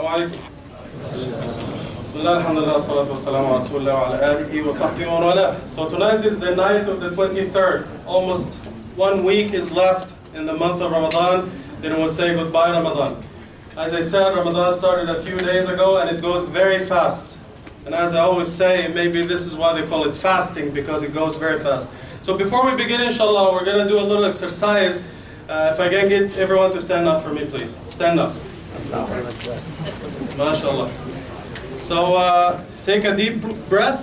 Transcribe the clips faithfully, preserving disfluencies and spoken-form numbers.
alaikum. Bismillah, alhamdulillah, salatu wassalamu ala rasulillah wa ala alihi wa sahbihi wa wala. So tonight is the night of the twenty-third. Almost one week is left in the month of Ramadan. Then we'll say goodbye Ramadan. As I said, Ramadan started a few days ago and it goes very fast. And as I always say, maybe this is why they call it fasting, because it goes very fast. So before we begin, inshallah, we're going to do a little exercise. Uh, if I can get everyone to stand up for me, please. Stand up. MashaAllah. So uh, take a deep breath.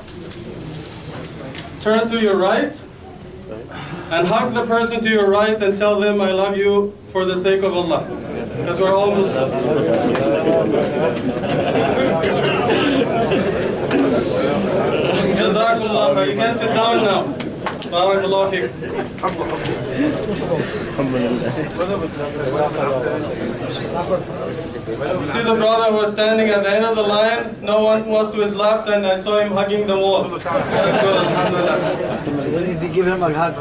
Turn to your right. And hug the person to your right and tell them, I love you for the sake of Allah. Because we're all Muslim. Jazakallah khair. You can sit down now. Barakallah feek. You see the brother who was standing at the end of the line? No one was to his left and I saw him hugging the wall. That's good, alhamdulillah. We need to give him a hug.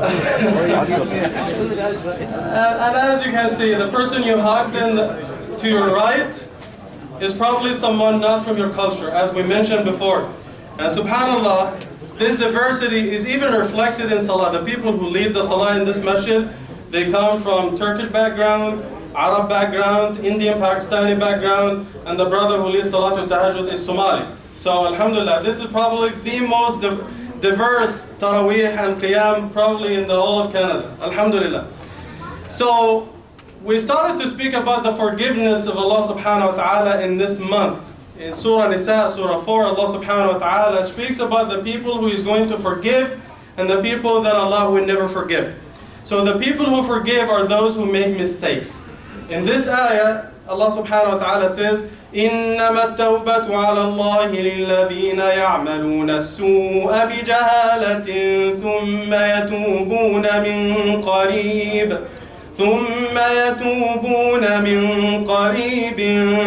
and, and as you can see, the person you hugged in the, to your right is probably someone not from your culture, as we mentioned before. And subhanallah, this diversity is even reflected in salah. The people who lead the salah in this masjid, they come from Turkish background, Arab background, Indian, Pakistani background, and the brother who leads Salatul Tahajjud is Somali. So alhamdulillah, this is probably the most di- diverse Taraweeh and Qiyam probably in the whole of Canada. Alhamdulillah. So we started to speak about the forgiveness of Allah subhanahu wa ta'ala in this month. In Surah Nisa, Surah four, Allah subhanahu wa ta'ala speaks about the people who is going to forgive and the people that Allah will never forgive. So the people who forgive are those who make mistakes. In this ayah, Allah subhanahu wa ta'ala says, إِنَّمَا التَّوْبَةُ عَلَى اللَّهِ لِلَّذِينَ يَعْمَلُونَ السُّوءَ بِجَهَالَةٍ ثُمَّ يَتُوبُونَ مِنْ قَرِيبٍ ثُمَّ يَتُوبُونَ مِنْ قَرِيبٍ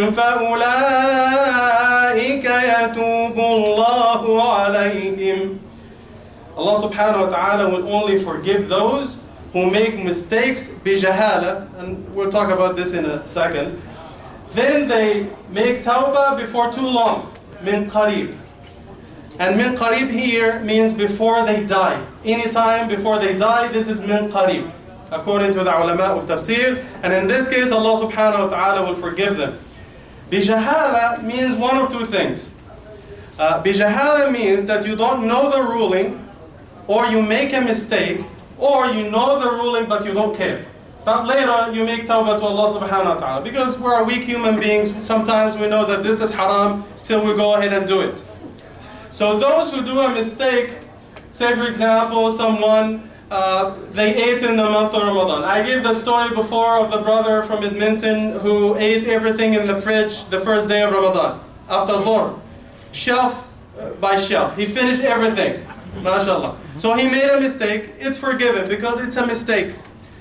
فَأُولَئِكَ يَتُوبُ اللَّهُ عَلَيْهِمْ. Allah subhanahu wa ta'ala will only forgive those who make mistakes bijahala, and we'll talk about this in a second. Then they make tawbah before too long, min qarib. And min qarib here means before they die. Anytime before they die, this is min qarib, according to the ulama of tafsir. And in this case, Allah subhanahu wa ta'ala will forgive them. Bijahala means one of two things. Uh, bijahala means that you don't know the ruling, or you make a mistake, or you know the ruling but you don't care. But later you make tawbah to Allah subhanahu wa ta'ala. Because we're weak human beings, sometimes we know that this is haram, still we go ahead and do it. So those who do a mistake, say for example, someone, uh, they ate in the month of Ramadan. I gave the story before of the brother from Edmonton who ate everything in the fridge the first day of Ramadan, after Dhuhr, shelf uh, by shelf. He finished everything. MashaAllah. So he made a mistake, it's forgiven because it's a mistake.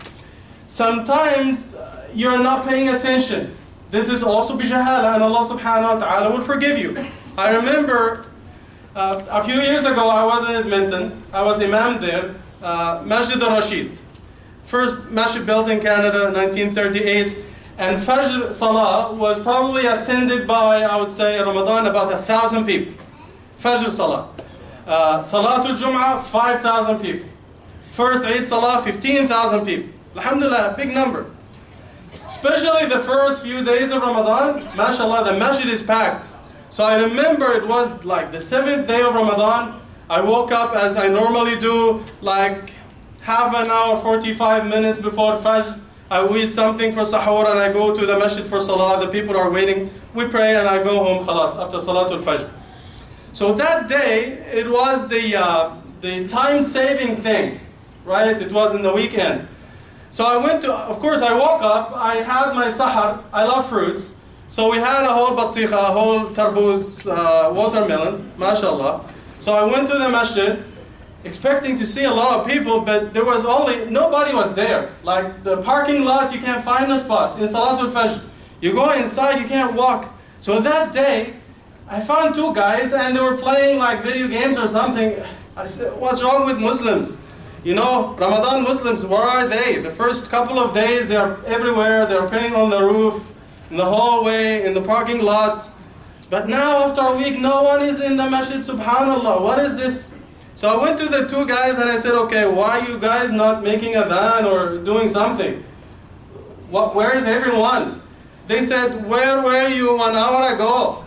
Sometimes uh, you're not paying attention. This is also bijahala, and Allah subhanahu wa ta'ala will forgive you. I remember uh, a few years ago I was in Edmonton, I was imam there, uh, Masjid al-Rashid. First masjid built in Canada, nineteen thirty-eight, and Fajr Salah was probably attended by, I would say, Ramadan, about a thousand people. Fajr Salah. Uh, Salatul Jum'ah, five thousand people. First Eid Salah, fifteen thousand people. Alhamdulillah, a big number. Especially the first few days of Ramadan, mashallah, the masjid is packed. So I remember it was like the seventh day of Ramadan. I woke up as I normally do, like half an hour, forty-five minutes before Fajr. I eat something for sahur and I go to the masjid for Salah. The people are waiting. We pray and I go home, khalas, after Salatul Fajr. So that day, it was the uh, the time-saving thing, right? It was in the weekend. So I went to, of course, I woke up, I had my sahar, I love fruits. So we had a whole batikha, a whole tarbuz, uh, watermelon, mashallah. So I went to the masjid, expecting to see a lot of people, but there was only, nobody was there. Like the parking lot, you can't find a spot. In Salatul Fajr, you go inside, you can't walk. So that day, I found two guys and they were playing like video games or something. I said, what's wrong with Muslims? You know, Ramadan Muslims, where are they? The first couple of days, they are everywhere. They're playing on the roof. in the hallway, in the parking lot. But now after a week, no one is in the masjid, subhanallah. What is this? So I went to the two guys and I said, okay, why are you guys not making a adhan or doing something? What, where is everyone? They said, where were you one hour ago?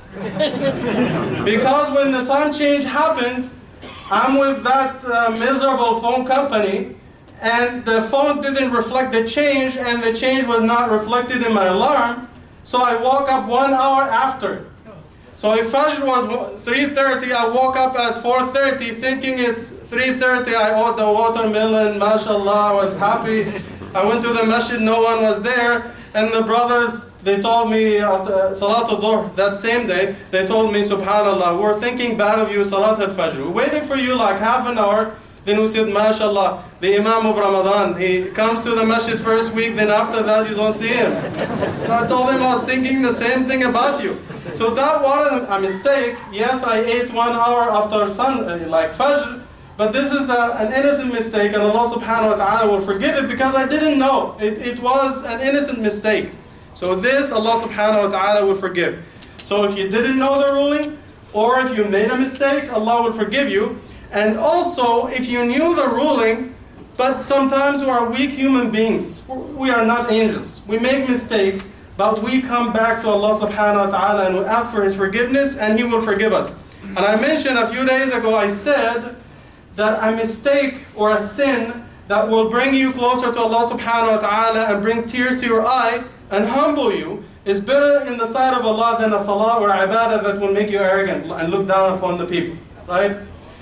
Because when the time change happened, I'm with that uh, miserable phone company, and the phone didn't reflect the change, and the change was not reflected in my alarm, so I woke up one hour after. So if Fajr was three thirty, I woke up at four thirty thinking it's three thirty, I ate the watermelon, mashallah, I was happy. I went to the masjid, no one was there, and the brothers, they told me after Salat al-Dhuhr that same day, they told me, subhanallah, we're thinking bad of you, Salat al-Fajr. We're waiting for you like half an hour. Then we said, mashallah, the Imam of Ramadan, he comes to the masjid first week, then after that you don't see him. So I told him I was thinking the same thing about you. So that was a mistake. Yes, I ate one hour after sun, like Fajr, but this is a, an innocent mistake, and Allah subhanahu wa ta'ala will forgive it because I didn't know. It, it was an innocent mistake. So this, Allah subhanahu wa ta'ala will forgive. So if you didn't know the ruling, or if you made a mistake, Allah will forgive you. And also, if you knew the ruling, but sometimes we are weak human beings. We are not angels. We make mistakes, but we come back to Allah subhanahu wa ta'ala and we ask for His forgiveness, and He will forgive us. And I mentioned a few days ago, I said that a mistake or a sin that will bring you closer to Allah subhanahu wa ta'ala and bring tears to your eye and humble you is better in the sight of Allah than a salah or ibadah that will make you arrogant and look down upon the people, right?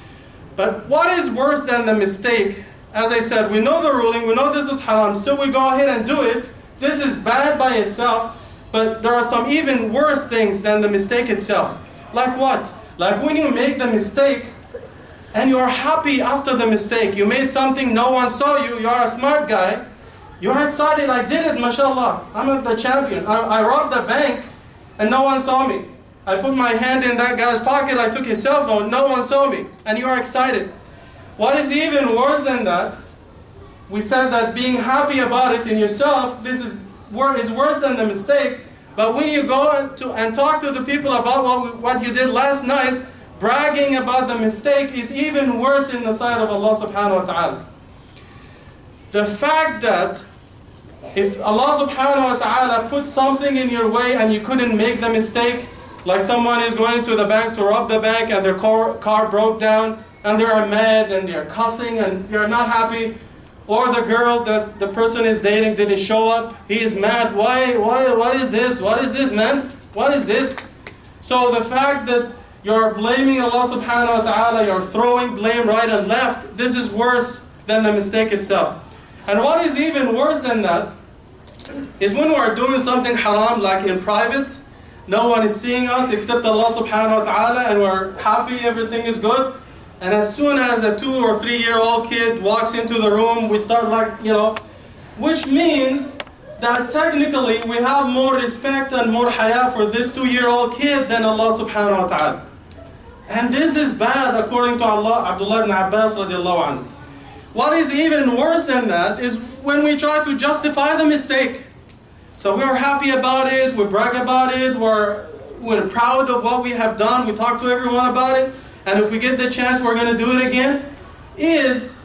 But what is worse than the mistake? As I said, we know the ruling, we know this is haram, so we go ahead and do it. This is bad by itself, but there are some even worse things than the mistake itself. Like what? Like when you make the mistake and you're happy after the mistake. You made something, no one saw you, you're a smart guy. You're excited, I did it, mashallah. I'm the champion. I, I robbed the bank and no one saw me. I put my hand in that guy's pocket, I took his cell phone, no one saw me. And you are excited. What is even worse than that? We said that being happy about it in yourself, this is, is worse than the mistake. But when you go to, and talk to the people about what, we, what you did last night, bragging about the mistake is even worse in the sight of Allah subhanahu wa ta'ala. The fact that if Allah subhanahu wa ta'ala put something in your way and you couldn't make the mistake, like someone is going to the bank to rob the bank and their car, car broke down and they are mad and they are cussing and they are not happy, or the girl that the person is dating didn't show up, he is mad. Why? Why? What is this? What is this, man? What is this? So the fact that you're blaming Allah subhanahu wa ta'ala, you're throwing blame right and left, this is worse than the mistake itself. And what is even worse than that is when we are doing something haram, like in private, no one is seeing us except Allah subhanahu wa ta'ala, and we're happy, everything is good. And as soon as a two or three year old kid walks into the room, we start like, you know, which means that technically we have more respect and more haya for this two year old kid than Allah subhanahu wa ta'ala. And this is bad according to Allah, Abdullah ibn Abbas radiallahu anhu. What is even worse than that is when we try to justify the mistake. So we are happy about it, we brag about it, we're, we're proud of what we have done, we talk to everyone about it, and if we get the chance we're going to do it again, is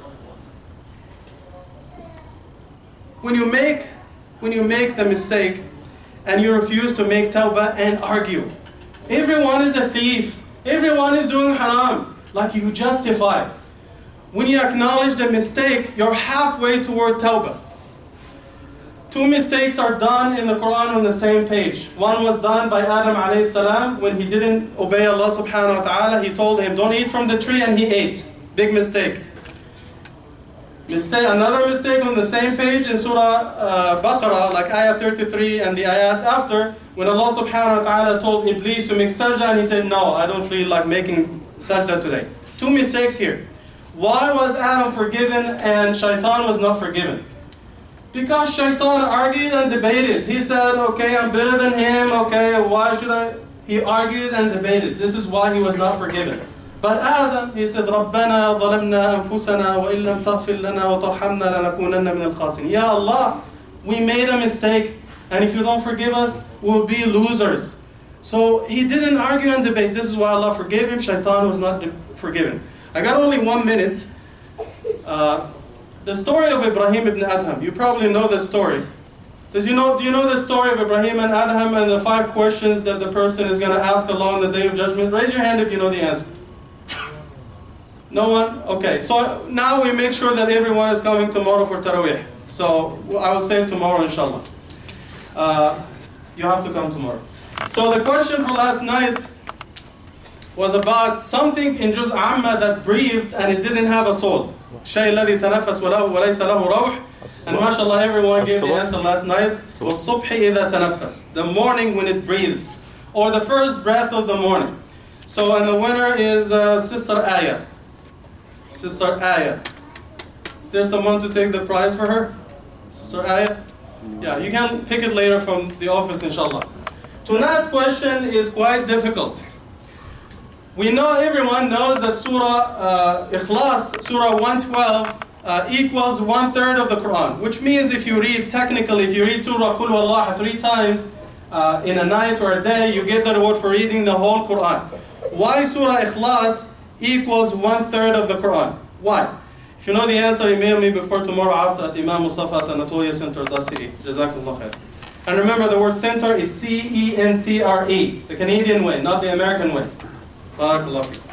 when you make, when you make the mistake and you refuse to make tawbah and argue. Everyone is a thief. Everyone is doing haram, like you justify. When you acknowledge the mistake, you're halfway toward tawbah. Two mistakes are done in the Quran on the same page. One was done by Adam alayhi salam when he didn't obey Allah subhanahu wa ta'ala. He told him, don't eat from the tree, and he ate. Big mistake. Mistake. Another mistake on the same page in Surah uh, Baqarah, like ayah thirty-three and the ayat after, when Allah subhanahu wa ta'ala told Iblis to make sajda, and he said, no, I don't feel like making sajda today. Two mistakes here. Why was Adam forgiven and Shaitan was not forgiven? Because Shaitan argued and debated. He said, okay, I'm better than him, okay, why should I? He argued and debated. This is why he was not forgiven. But Adam, he said, رَبَّنَا ظَلَمْنَا أَنفُسَنَا وَإِن لَمْ تَغْفِرْ لَنَا وَتَرْحَمْنَا لَنَكُونَنَّ مِنَ الْخَاسِرِينَ. Ya Allah, we made a mistake, And if you don't forgive us, we'll be losers. So he didn't argue and debate. This is why Allah forgave him. Shaitan was not forgiven. I got only one minute. Uh, the story of Ibrahim ibn Adham. You probably know the story. Does you know, do you know the story of Ibrahim and Adham and the five questions that the person is going to ask Allah on the Day of Judgment? Raise your hand if you know the answer. No one? Okay. So now we make sure that everyone is coming tomorrow for Taraweeh. So I will say it tomorrow, inshallah. Uh, you have to come tomorrow. So the question for last night was about something in Juz Amma that breathed and it didn't have a soul. الشيء الذي تنفس وله وليس له روح. And mashallah, everyone gave the answer last night. وَالصُّبْحِ إِذَا تَنَفَّسْ. The morning when it breathes. Or the first breath of the morning. So, and the winner is uh, Sister Aya. Sister Aya. Is there someone to take the prize for her? Sister Aya? Yeah, you can pick it later from the office, inshallah. Tonight's question is quite difficult. We know, everyone knows that Surah uh, Ikhlas, Surah one twelve, uh, equals one third of the Quran. Which means if you read, technically, if you read Surah Qul Huwallah three times uh, in a night or a day, you get the reward for reading the whole Quran. Why Surah Ikhlas equals one third of the Quran? Why? If you know the answer, email me before tomorrow Asr at imam mustafa at anatolia center dot c a. Jazakallah khair. And remember, the word center is C E N T R E, the Canadian way, not the American way. Barakallah fiik.